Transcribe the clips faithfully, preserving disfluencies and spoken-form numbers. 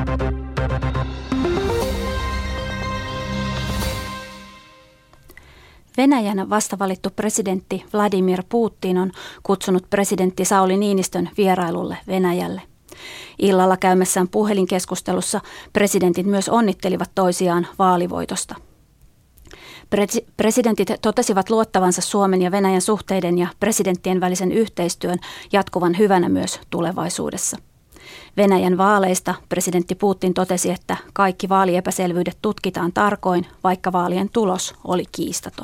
Venäjän vastavalittu presidentti Vladimir Putin on kutsunut presidentti Sauli Niinistön vierailulle Venäjälle. Illalla käymässään puhelinkeskustelussa presidentit myös onnittelivat toisiaan vaalivoitosta. Presi- presidentit totesivat luottavansa Suomen ja Venäjän suhteiden ja presidenttien välisen yhteistyön jatkuvan hyvänä myös tulevaisuudessa. Venäjän vaaleista presidentti Putin totesi, että kaikki vaaliepäselvyydet tutkitaan tarkoin, vaikka vaalien tulos oli kiistaton.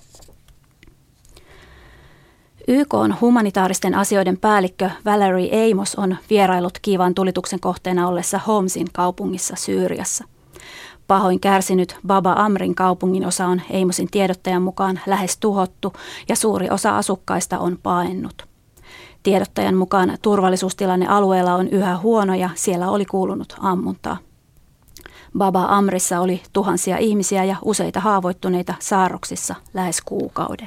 Y K:n humanitaaristen asioiden päällikkö Valerie Amos on vierailut kiivaan tulituksen kohteena ollessa Homsin kaupungissa Syyriassa. Pahoin kärsinyt Baba Amrin kaupungin osa on Amosin tiedottajan mukaan lähes tuhottu ja suuri osa asukkaista on paennut. Tiedottajan mukaan turvallisuustilanne alueella on yhä huono ja siellä oli kuulunut ammuntaa. Baba Amrissa oli tuhansia ihmisiä ja useita haavoittuneita saarroksissa lähes kuukauden.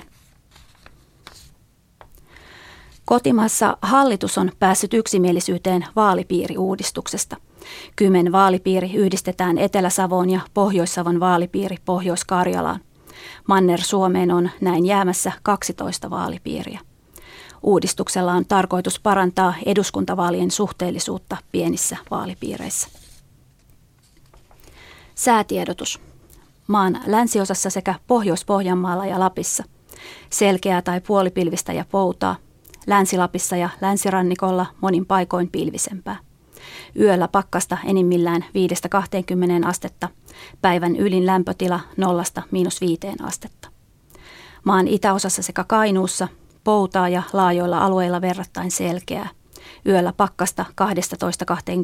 Kotimaassa hallitus on päässyt yksimielisyyteen vaalipiiriuudistuksesta. Kymen vaalipiiri yhdistetään Etelä-Savon ja Pohjois-Savon vaalipiiri Pohjois-Karjalaan. Manner-Suomeen on näin jäämässä kaksitoista vaalipiiriä. Uudistuksella on tarkoitus parantaa eduskuntavaalien suhteellisuutta pienissä vaalipiireissä. Säätiedotus. Maan länsiosassa sekä Pohjois-Pohjanmaalla ja Lapissa. Selkeää tai puolipilvistä ja poutaa. Länsi-Lapissa ja länsirannikolla monin paikoin pilvisempää. Yöllä pakkasta enimmillään viidestä kahteenkymmeneen astetta. Päivän ylin lämpötila nollasta miinus viiteen astetta. Maan itäosassa sekä Kainuussa poutaa ja laajoilla alueilla verrattain selkeää. Yöllä pakkasta kaksitoista